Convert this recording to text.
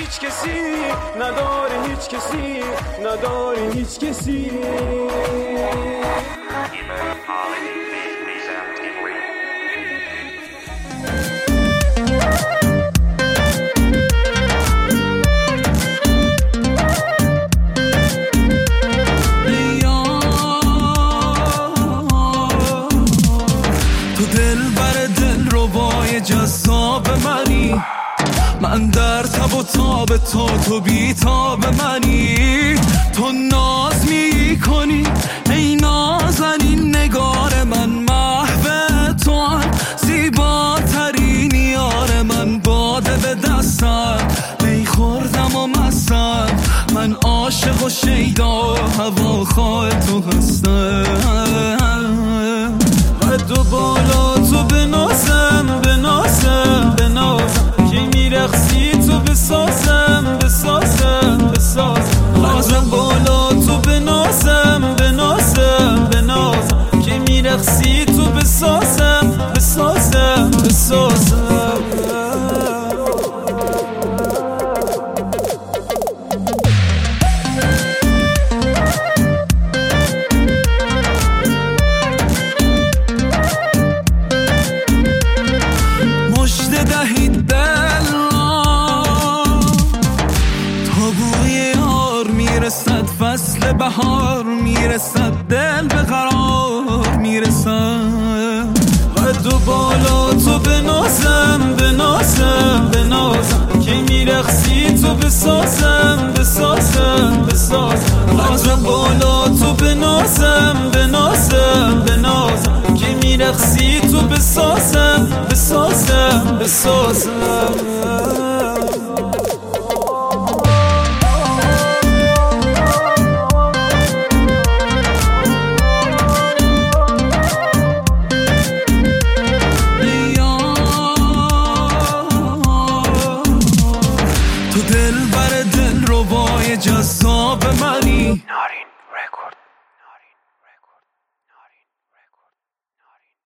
هیچ کسی نداره، هیچ کسی نداره، هیچ کسی. جذاب منی، من در تب و تاب تو بی تاب منی. تو ناز می کنی ای نازنین نگار من، محو تو زیباترین یار من. باده به دستم می خوردم و مستم، من عاشق و شیدا و هواخواه تو هستم. قد و بالا تو بنازم بنازم بنازم، که میرقصی تو بسازم بسازم بسازم. قد بالا تو بنازم بنازم بنازم، که میرقصی تو بسازم بسازم بسازم. دهید دل تا بوی یار میرسد، فصل بهار میرسد، دل به قرار میرسد. قد و بالا تو بنازم بنازم بنازم، که میرقصی تو بسازم بسازم بسازم. قد بالا تو بنازم بنازم بنازم، که میرقصی تو بسازم بسازم بسازم. تو دل بر دل ربای جذاب منی.